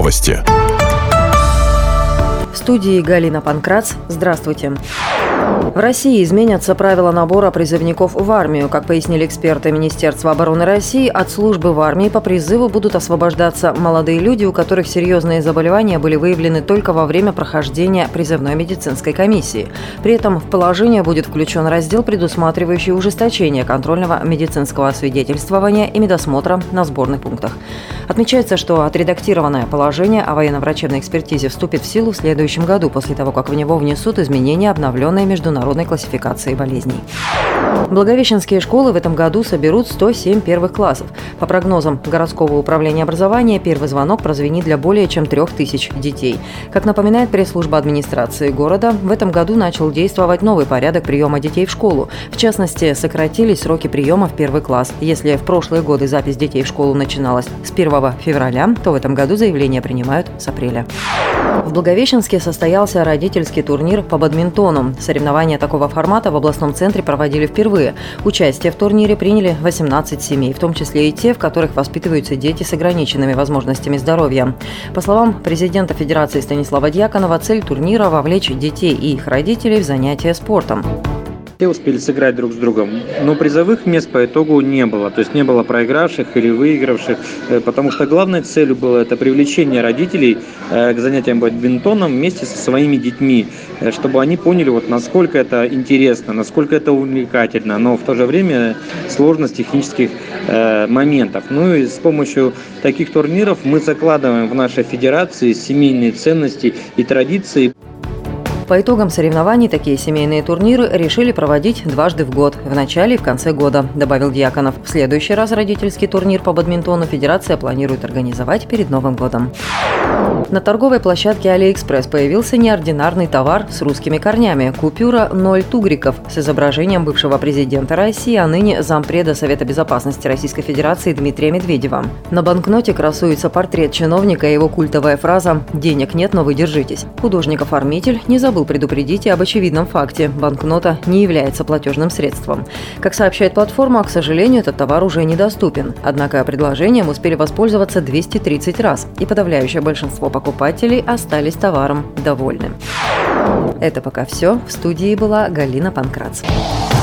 Новости. В студии Галина Панкрац. Здравствуйте. В России изменятся правила набора призывников в армию. Как пояснили эксперты Министерства обороны России, от службы в армии по призыву будут освобождаться молодые люди, у которых серьезные заболевания были выявлены только во время прохождения призывной медицинской комиссии. При этом в положение будет включен раздел, предусматривающий ужесточение контрольного медицинского освидетельствования и медосмотра на сборных пунктах. Отмечается, что отредактированное положение о военно-врачебной экспертизе вступит в силу в следующем году, после того, как в него внесут изменения обновленной международной классификации болезней. Благовещенские школы в этом году соберут 107 первых классов. По прогнозам городского управления образования, первый звонок прозвенит для более чем 3000 детей. Как напоминает пресс-служба администрации города, в этом году начал действовать новый порядок приема детей в школу. В частности, сократились сроки приема в первый класс. Если в прошлые годы запись детей в школу начиналась с 1 февраля, то в этом году заявления принимают с апреля. В Благовещенске состоялся родительский турнир по бадминтону. Соревнования такого формата в областном центре проводили впервые. Участие в турнире приняли 18 семей, в том числе и те, в которых воспитываются дети с ограниченными возможностями здоровья. По словам президента Федерации Станислава Дьяконова, цель турнира – вовлечь детей и их родителей в занятия спортом. Все успели сыграть друг с другом, но призовых мест по итогу не было. То есть не было проигравших или выигравших, потому что главной целью было это привлечение родителей к занятиям бадминтоном вместе со своими детьми, чтобы они поняли, насколько это интересно, насколько это увлекательно, но в то же время сложность технических моментов. И с помощью таких турниров мы закладываем в нашей федерации семейные ценности и традиции. По итогам соревнований такие семейные турниры решили проводить дважды в год, в начале и в конце года, добавил Дьяконов. В следующий раз родительский турнир по бадминтону Федерация планирует организовать перед Новым годом. На торговой площадке AliExpress появился неординарный товар с русскими корнями – купюра 0 тугриков с изображением бывшего президента России, а ныне зампреда Совета безопасности Российской Федерации Дмитрия Медведева. На банкноте красуется портрет чиновника и его культовая фраза «Денег нет, но вы держитесь». Художник-оформитель не забыл предупредить и об очевидном факте – банкнота не является платежным средством. Как сообщает платформа, к сожалению, этот товар уже недоступен. Однако предложением успели воспользоваться 230 раз, и подавляющее большинство покупателей остались товаром довольны. Это пока все. В студии была Галина Панкрац.